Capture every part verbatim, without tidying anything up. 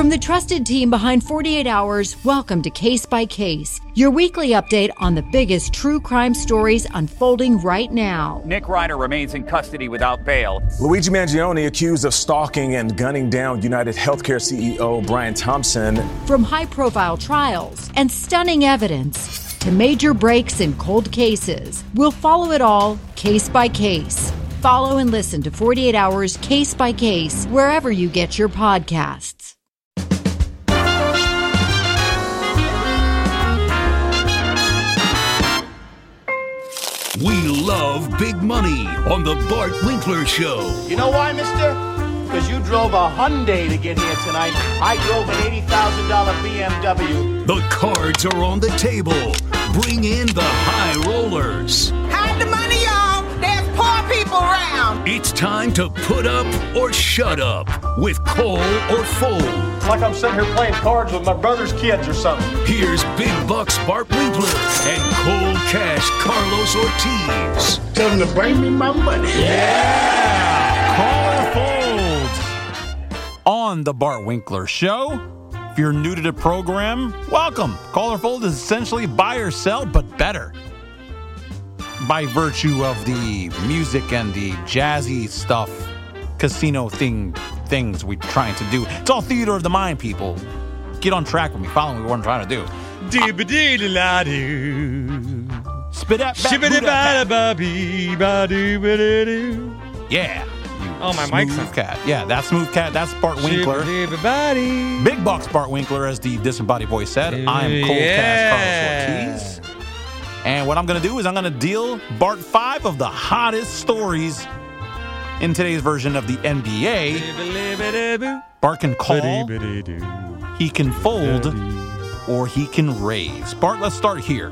From the trusted team behind forty-eight hours, welcome to Case by Case, your weekly update on the biggest true crime stories unfolding right now. Nick Reiner remains in custody without bail. Luigi Mangione accused of stalking and gunning down United Healthcare C E O Brian Thompson. From high-profile trials and stunning evidence to major breaks in cold cases, we'll follow it all case by case. Follow and listen to forty-eight hours Case by Case wherever you get your podcasts. We love big money on the Bart Winkler Show. You know why, mister? Because you drove a Hyundai to get here tonight. I drove an eighty thousand dollars B M W. The cards are on the table. Bring in the high rollers. Hide the money, y'all. There's poor people around. It's time to put up or shut up with Call or Fold. It's like I'm sitting here playing cards with my brother's kids or something. Here's Big Bucks Bart Winkler and Cold Cash Carlos Ortiz. Tell them to bring me my money. Yeah! Call or Fold on the Bart Winkler Show. If you're new to the program, welcome. Call or Fold is essentially buy or sell, but better. By virtue of the music and the jazzy stuff, casino thing, things we're trying to do. It's all theater of the mind, people. Get on track with me. Follow me what I'm trying to do. Dee-ba-dee-da-la-doo. Spit that back. Shibbity-ba-da-ba-bee-ba-doo-ba-doo. Yeah. Oh, my mic's on. Cat. Yeah, that's Smooth Cat. That's Bart Winkler. Shibbity-ba-dee. Big Bucks Bart Winkler, as the disembodied voice said. I'm Cold Yeah. Cash Carlos Ortiz. And what I'm going to do is I'm going to deal Bart five of the hottest stories in today's version of the N B A. Bart can call, he can fold, or he can raise. Bart, let's start here.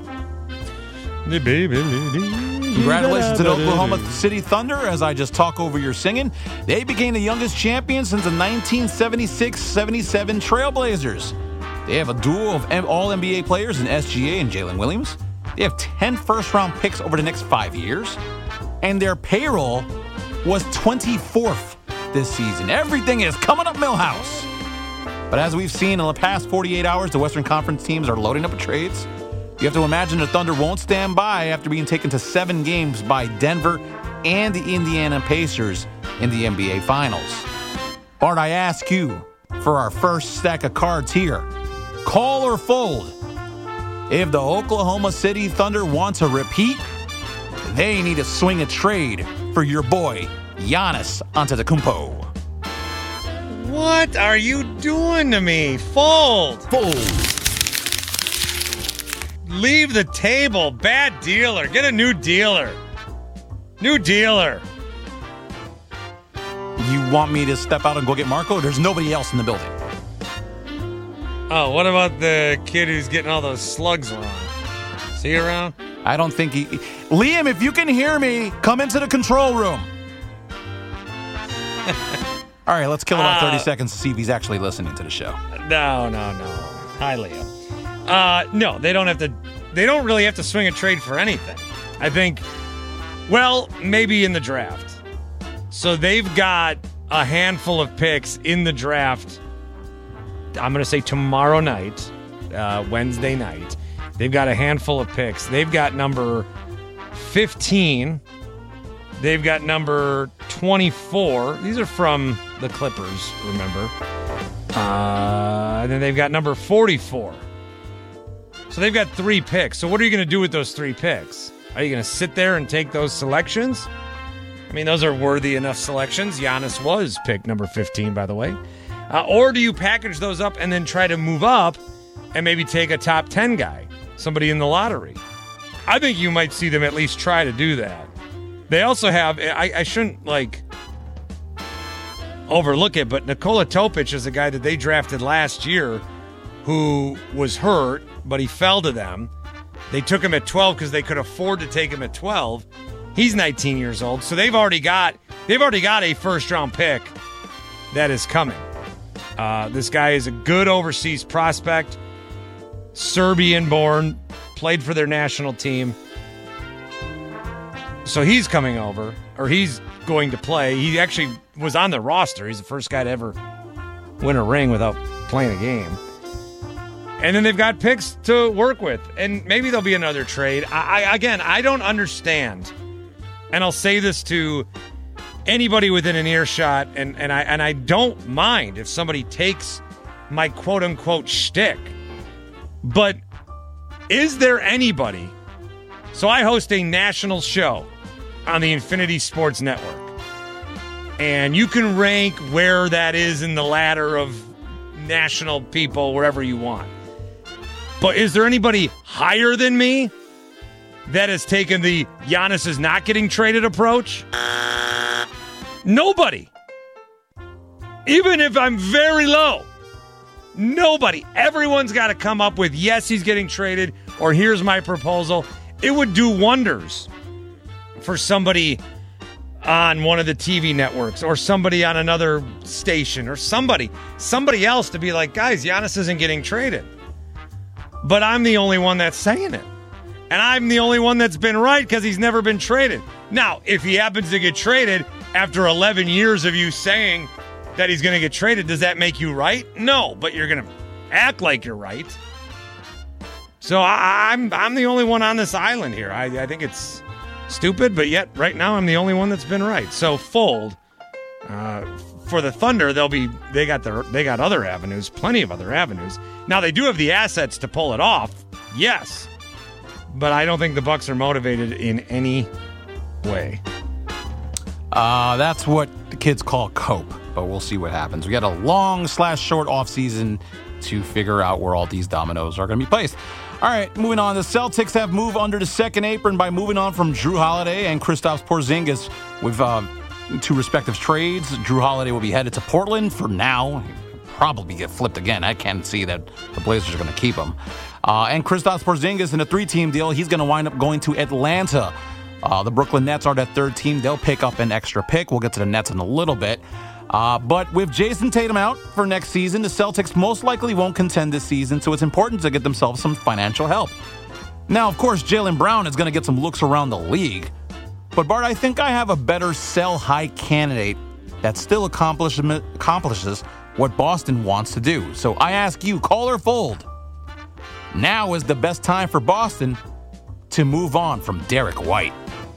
Congratulations to the Oklahoma City Thunder, as I just talk over your singing. They became the youngest champion since the nineteen seventy-six seventy-seven Trailblazers. They have a duo of all N B A players in S G A and Jalen Williams. They have ten first-round picks over the next five years. And their payroll was twenty-fourth this season. Everything is coming up Millhouse. But as we've seen in the past forty-eight hours, the Western Conference teams are loading up with trades. You have to imagine the Thunder won't stand by after being taken to seven games by Denver and the Indiana Pacers in the N B A Finals. Bart, I ask you for our first stack of cards here. Call or fold? If the Oklahoma City Thunder want to repeat, they need to swing a trade for your boy, Giannis Antetokounmpo. What are you doing to me? Fold. Fold. Leave the table. Bad dealer. Get a new dealer. New dealer. You want me to step out and go get Marco? There's nobody else in the building. Oh, what about the kid who's getting all those slugs wrong? Is he around? I don't think he... Liam, if you can hear me, come into the control room. All right, let's kill about uh, thirty seconds to see if he's actually listening to the show. No, no, no. Hi, Leo. Uh, no, they don't have to... They don't really have to swing a trade for anything. I think, well, maybe in the draft. So they've got a handful of picks in the draft. I'm going to say tomorrow night, uh, Wednesday night. They've got a handful of picks. They've got number fifteen. They've got number twenty-four. These are from the Clippers, remember. Uh, and then they've got number forty-four. So they've got three picks. So what are you going to do with those three picks? Are you going to sit there and take those selections? I mean, those are worthy enough selections. Giannis was pick number fifteen, by the way. Uh, or do you package those up and then try to move up and maybe take a top ten guy, somebody in the lottery? I think you might see them at least try to do that. They also have, I, I shouldn't like overlook it, but Nikola Topic is a guy that they drafted last year who was hurt, but he fell to them. They took him at twelve because they could afford to take him at twelve. He's nineteen years old, so they've already got they've already got a first round pick that is coming. Uh, this guy is a good overseas prospect, Serbian-born, played for their national team. So he's coming over, or he's going to play. He actually was on the roster. He's the first guy to ever win a ring without playing a game. And then they've got picks to work with. And maybe there'll be another trade. I, I again, I don't understand. And I'll say this to anybody within an earshot, and, and I and I don't mind if somebody takes my quote-unquote shtick. But is there anybody... So I host a national show on the Infinity Sports Network. And you can rank where that is in the ladder of national people, wherever you want. But is there anybody higher than me that has taken the Giannis is not getting traded approach? Nobody. Even if I'm very low. Nobody. Everyone's got to come up with, yes, he's getting traded, or here's my proposal. It would do wonders for somebody on one of the T V networks or somebody on another station or somebody, somebody else to be like, guys, Giannis isn't getting traded. But I'm the only one that's saying it. And I'm the only one that's been right because he's never been traded. Now, if he happens to get traded after eleven years of you saying that he's going to get traded, does that make you right? No, but you're going to act like you're right. So I, I'm I'm the only one on this island here. I, I think it's stupid, but yet right now I'm the only one that's been right. So fold. Uh, for the Thunder, they'll be they got their they got other avenues, plenty of other avenues. Now they do have the assets to pull it off, yes, but I don't think the Bucks are motivated in any way. Uh, that's what the kids call cope, but we'll see what happens. We got a long slash short offseason to figure out where all these dominoes are going to be placed. All right, moving on. The Celtics have moved under the second apron by moving on from Jrue Holiday and Kristaps Porzingis with uh, two respective trades. Jrue Holiday will be headed to Portland for now. He'll probably get flipped again. I can't see that the Blazers are going to keep him. Uh, and Kristaps Porzingis in a three-team deal, he's going to wind up going to Atlanta. Uh, the Brooklyn Nets are that third team. They'll pick up an extra pick. We'll get to the Nets in a little bit. Uh, but with Jason Tatum out for next season, the Celtics most likely won't contend this season, so it's important to get themselves some financial help. Now, of course, Jaylen Brown is going to get some looks around the league. But, Bart, I think I have a better sell-high candidate that still accomplishes what Boston wants to do. So I ask you, call or fold. Now is the best time for Boston to move on from Derek White.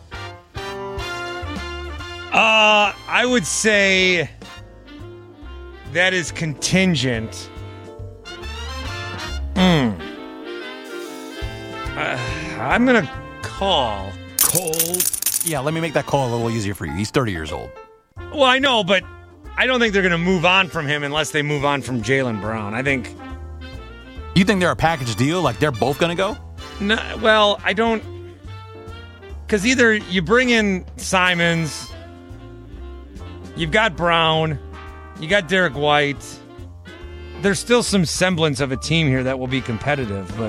Uh, I would say that is contingent. Hmm. Uh, I'm going to call. Cole. Yeah, let me make that call a little easier for you. He's thirty years old. Well, I know, but I don't think they're going to move on from him unless they move on from Jaylen Brown. I think... You think they're a package deal? Like they're both going to go? No, well, I don't... Because either you bring in Simons... You've got Brown. You got Derek White. There's still some semblance of a team here that will be competitive, but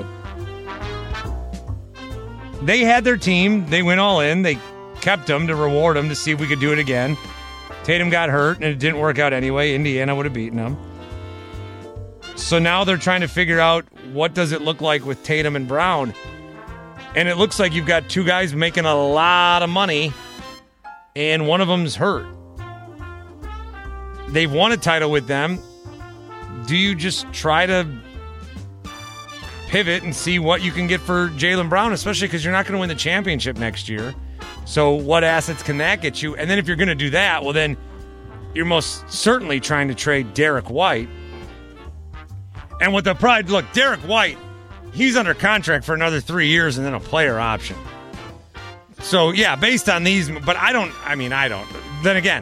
they had their team. They went all in. They kept them to reward them to see if we could do it again. Tatum got hurt, and it didn't work out anyway. Indiana would have beaten them. So now they're trying to figure out what does it look like with Tatum and Brown. And it looks like you've got two guys making a lot of money, and one of them's hurt. They've won a title with them. Do you just try to pivot and see what you can get for Jaylen Brown, especially because you're not going to win the championship next year? So what assets can that get you? And then if you're going to do that, well, then you're most certainly trying to trade Derek White. And with the pride, look, Derek White, he's under contract for another three years and then a player option. So, yeah, based on these, but I don't, I mean, I don't. Then again,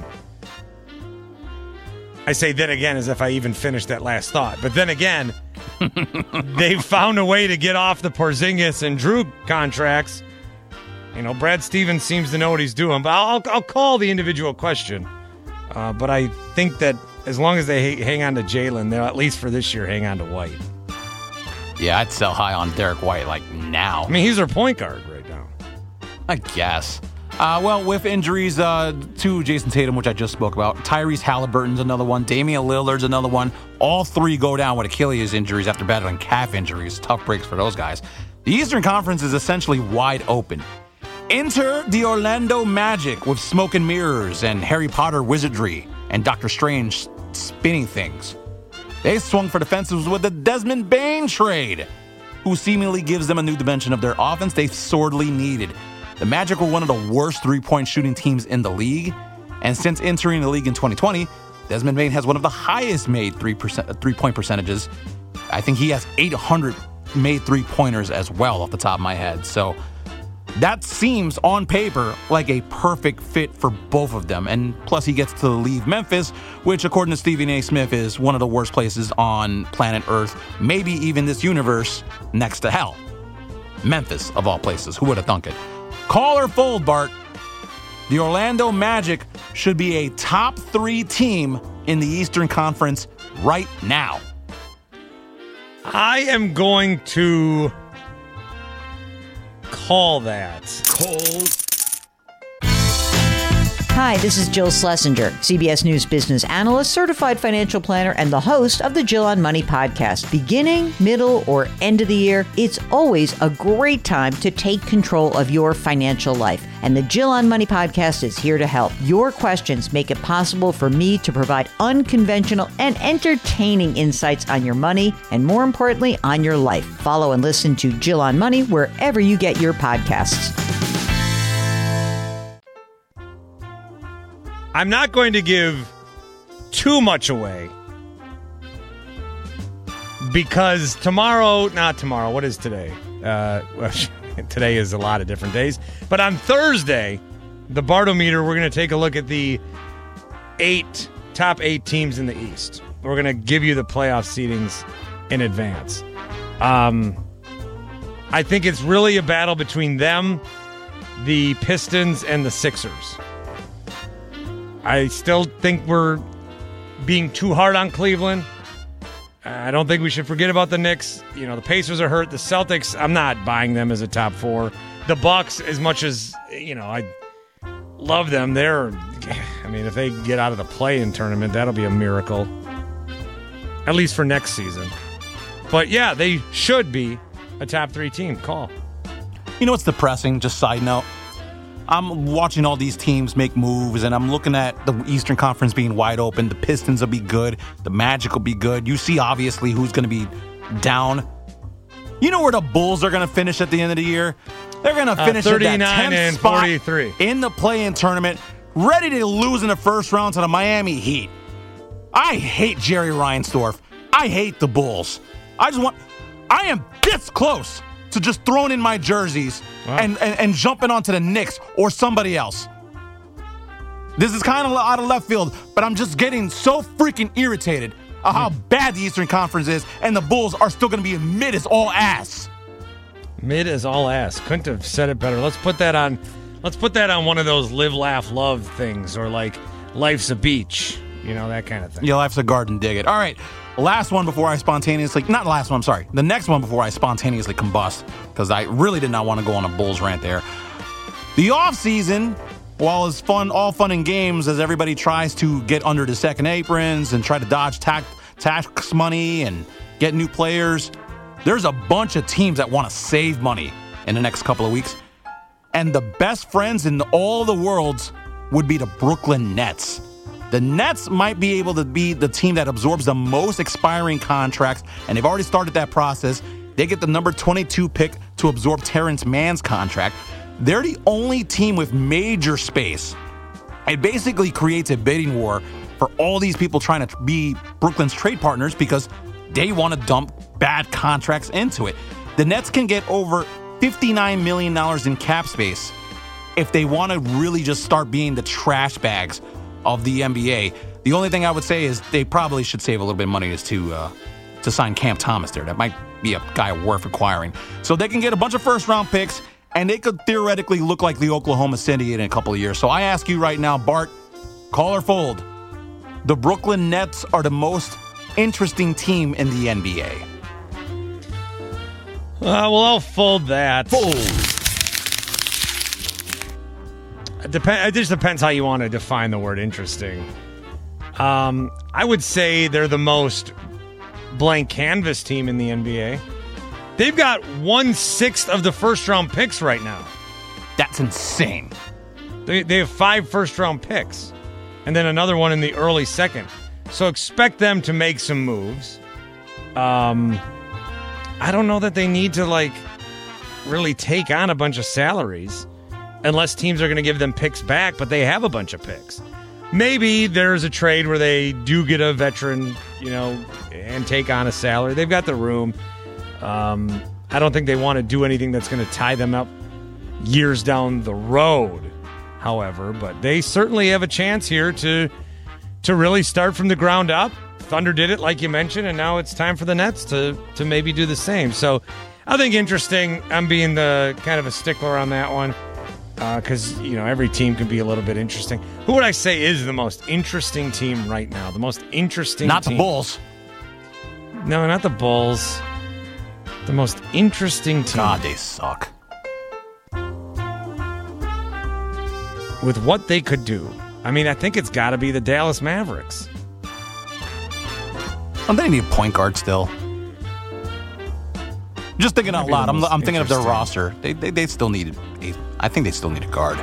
I say then again as if I even finished that last thought. But then again, they've found a way to get off the Porzingis and Jrue contracts. You know, Brad Stevens seems to know what he's doing. But I'll, I'll call the individual question. Uh, but I think that as long as they hang on to Jaylen, they'll at least for this year hang on to White. Yeah, I'd sell high on Derek White like now. I mean, he's their point guard right now. I guess. Uh, well, with injuries uh, to Jason Tatum, which I just spoke about, Tyrese Halliburton's another one, Damian Lillard's another one. All three go down with Achilles injuries after battling calf injuries. Tough breaks for those guys. The Eastern Conference is essentially wide open. Enter the Orlando Magic with smoke and mirrors and Harry Potter wizardry and Doctor Strange spinning things. They swung for the fences with the Desmond Bane trade, who seemingly gives them a new dimension of their offense they've sorely needed. The Magic were one of the worst three-point shooting teams in the league, and since entering the league in twenty twenty, Desmond Bane has one of the highest made three percent, three-point percentages. I think he has eight hundred made three-pointers as well off the top of my head. So that seems on paper like a perfect fit for both of them. And plus he gets to leave Memphis, which according to Stephen A. Smith is one of the worst places on planet Earth, maybe even this universe, next to hell. Memphis, of all places. Who would have thunk it? Call or fold, Bart. The Orlando Magic should be a top three team in the Eastern Conference right now. I am going to call that. Call. Hi, this is Jill Schlesinger, C B S News business analyst, certified financial planner, and the host of the Jill on Money podcast. Beginning, middle, or end of the year, it's always a great time to take control of your financial life. And the Jill on Money podcast is here to help. Your questions make it possible for me to provide unconventional and entertaining insights on your money, and more importantly, on your life. Follow and listen to Jill on Money wherever you get your podcasts. I'm not going to give too much away because tomorrow, not tomorrow, what is today? Uh, well, today is a lot of different days. But on Thursday, the Bartometer, we're going to take a look at the eight top eight teams in the East. We're going to give you the playoff seedings in advance. Um, I think it's really a battle between them, the Pistons, and the Sixers. I still think we're being too hard on Cleveland. I don't think we should forget about the Knicks. You know, the Pacers are hurt. The Celtics, I'm not buying them as a top four. The Bucks, as much as, you know, I love them, they're, I mean, if they get out of the play-in tournament, that'll be a miracle. At least for next season. But, yeah, they should be a top three team. Call. You know what's depressing? Just side note. I'm watching all these teams make moves, and I'm looking at the Eastern Conference being wide open. The Pistons will be good. The Magic will be good. You see, obviously, who's going to be down. You know where the Bulls are going to finish at the end of the year? They're going to finish uh, at that tenth and spot forty-three in the play-in tournament, ready to lose in the first round to the Miami Heat. I hate Jerry Reinsdorf. I hate the Bulls. I just want... I am this close to just throwing in my jerseys wow. and, and, and jumping onto the Knicks or somebody else. This is kind of out of left field, but I'm just getting so freaking irritated at how bad the Eastern Conference is, and the Bulls are still going to be mid as all ass. Mid as all ass. Couldn't have said it better. Let's put that on. Let's put that on one of those live, laugh, love things, or like life's a beach. You know, that kind of thing. Yeah, life's a garden. Dig it. All right. Last one before I spontaneously, not last one, I'm sorry. The next one before I spontaneously combust, because I really did not want to go on a Bulls rant there. The offseason, while it's fun, all fun and games as everybody tries to get under the second aprons and try to dodge tax, tax money and get new players, there's a bunch of teams that want to save money in the next couple of weeks. And the best friends in all the worlds would be the Brooklyn Nets. The Nets might be able to be the team that absorbs the most expiring contracts, and they've already started that process. They get the number twenty-two pick to absorb Terrence Mann's contract. They're the only team with major space. It basically creates a bidding war for all these people trying to be Brooklyn's trade partners because they want to dump bad contracts into it. The Nets can get over fifty-nine million dollars in cap space if they want to really just start being the trash bags of the N B A. The only thing I would say is they probably should save a little bit of money is to uh, to sign Cam Thomas there. That might be a guy worth acquiring. So they can get a bunch of first-round picks, and they could theoretically look like the Oklahoma City in a couple of years. So I ask you right now, Bart, call or fold. The Brooklyn Nets are the most interesting team in the N B A. Uh, well, I'll fold that. Fold. It, depend, it just depends how you want to define the word interesting. Um, I would say they're the most blank canvas team in the N B A. They've got one-sixth of the first-round picks right now. That's insane. They, they have five first-round picks and then another one in the early second. So expect them to make some moves. Um, I don't know that they need to, like, really take on a bunch of salaries unless teams are going to give them picks back, but they have a bunch of picks. Maybe there's a trade where they do get a veteran, you know, and take on a salary. They've got the room. Um, I don't think they want to do anything that's going to tie them up years down the road, however, but they certainly have a chance here to to really start from the ground up. Thunder did it, like you mentioned, and now it's time for the Nets to to maybe do the same. So I think interesting. I'm being the kind of a stickler on that one because, uh, you know, every team can be a little bit interesting. Who would I say is the most interesting team right now? The most interesting Not team? the Bulls. No, not the Bulls. The most interesting team. God, they suck. With what they could do. I mean, I think it's got to be the Dallas Mavericks. Don't they need a point guard still? Just thinking out loud. I'm, I'm thinking of their roster. They, they they still need a. I think they still need a guard.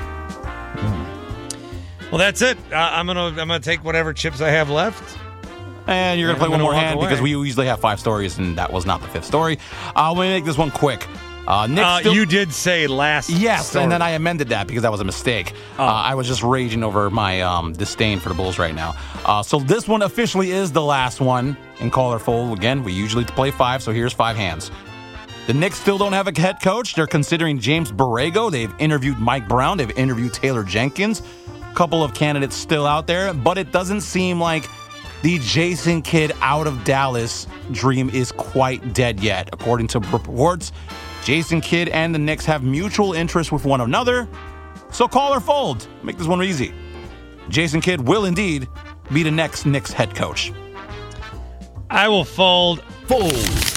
Well, that's it. Uh, I'm gonna I'm gonna take whatever chips I have left. And you're And going to play I'm one gonna more walk hand away. because we usually have five stories, and that was not the fifth story. Uh, let me make this one quick. Uh, Nick Uh, still- you did say last. Yes, story. and then I amended that because that was a mistake. Oh. Uh, I was just raging over my um, disdain for the Bulls right now. Uh, so this one officially is the last one in Call or Fold. Again, we usually play five, so here's five hands. The Knicks still don't have a head coach. They're considering James Borrego. They've interviewed Mike Brown. They've interviewed Taylor Jenkins. A couple of candidates still out there, but it doesn't seem like the Jason Kidd out of Dallas dream is quite dead yet. According to reports, Jason Kidd and the Knicks have mutual interest with one another. So call or fold. Make this one easy. Jason Kidd will indeed be the next Knicks head coach. I will fold. Fold.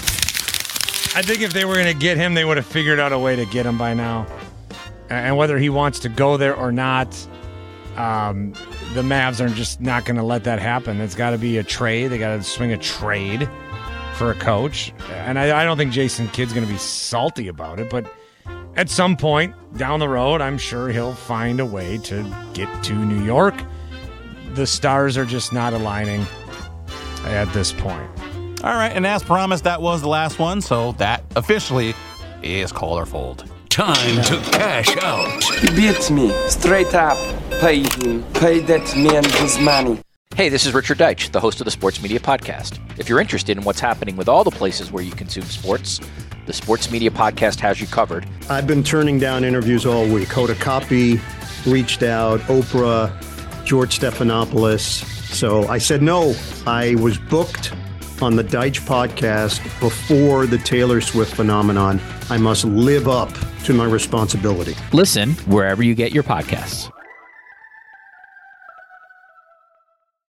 I think if they were going to get him, they would have figured out a way to get him by now. And whether he wants to go there or not, um, the Mavs are just not going to let that happen. It's got to be a trade. They got to swing a trade for a coach. And I, I don't think Jason Kidd's going to be salty about it, but at some point down the road, I'm sure he'll find a way to get to New York. The stars are just not aligning at this point. All right, and as promised, that was the last one, so that officially is Call or Fold. Time to cash out. He beats me, straight up. Pay him, pay that man his money. Hey, this is Richard Deitch, the host of the Sports Media Podcast. If you're interested in what's happening with all the places where you consume sports, the Sports Media Podcast has you covered. I've been turning down interviews all week. Hoda Kotb reached out, Oprah, George Stephanopoulos. So I said no. I was booked on the Deitch podcast before the Taylor Swift phenomenon. I must live up to my responsibility. Listen wherever you get your podcasts.